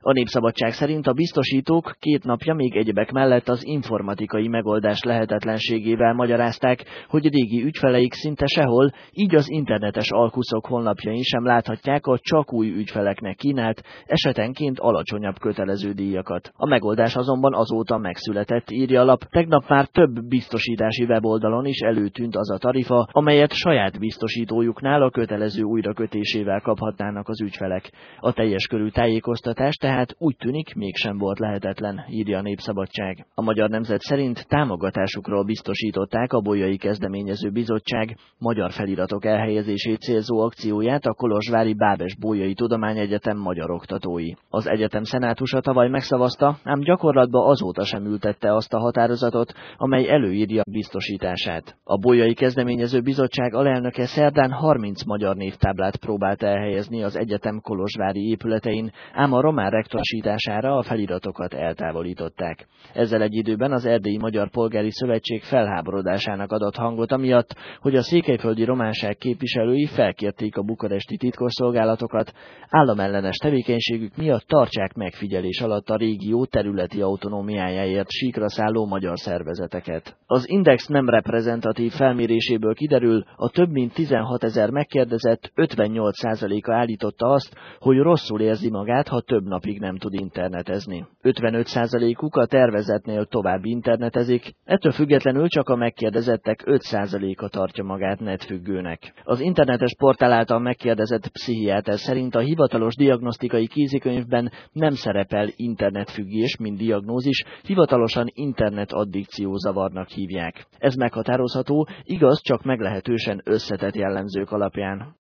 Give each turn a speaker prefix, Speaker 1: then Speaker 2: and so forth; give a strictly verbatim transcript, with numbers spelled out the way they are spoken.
Speaker 1: A Népszabadság szerint a biztosítók két napja még egyebek mellett az informatikai megoldás lehetetlenségével magyarázták, hogy régi ügyfeleik szinte sehol, így az internetes alkuszok honlapjain sem láthatják a csak új ügyfeleknek kínált, esetenként alacsonyabb kötelező díjakat. A megoldás azonban azóta megszületett, írja a lap. Tegnap már több biztosítási weboldalon is előtűnt az a tarifa, amelyet saját biztosítójuknál a kötelező újrakötésével kaphatnának az ügyfelek. A teljes körű tájékoztatás tehát úgy tűnik mégsem volt lehetetlen, írja a Népszabadság. A Magyar Nemzet szerint támogatásukról biztosították a Bolyai Kezdeményező Bizottság magyar feliratok elhelyezését célzó akcióját a kolozsvári Bábes-Bolyai Tudományegyetem magyar oktatói. Az egyetem szenátusa tavaly megszavazta, ám gyakorlatba azóta sem ültette azt a határozatot, amely előírja biztosítását. A Bolyai Kezdeményező Bizottság alelnöke szerdán harminc magyar névtáblát próbált elhelyezni az egyetem kolozsvári épületein, ám a román rektorsítására a feliratokat eltávolították. Ezzel egy időben az Erdélyi Magyar Polgári Szövetség felháborodásának adott hangot amiatt, hogy a székelyföldi románság képviselői felkérték a bukaresti titkosszolgálatokat, államellenes tevékenységük miatt tartsák megfigyelés alatt a régió területi autonómiájáért síkra szálló magyar szervezeteket. Az Index nem reprezentatív felméréséből kiderül, a több mint tizenhatezer megkérdezett ötvennyolc százaléka állította azt, hogy rosszul érzi magát, ha több napig nem tud internetezni. ötvenöt százalékuk a tervezetnél tovább internetezik, ettől függetlenül csak a megkérdezettek öt százaléka tartja magát netfüggőnek. Az internetes portál által megkérdezett pszichiáter szerint a hivatalos diagnosztikai kézikönyvben nem szerepel internetfüggés, mint diagnózis, hivatalosan internetaddikció zavarnak hívják. Ez meghatározható, igaz, csak meglehetősen összetett jellemzők alapján.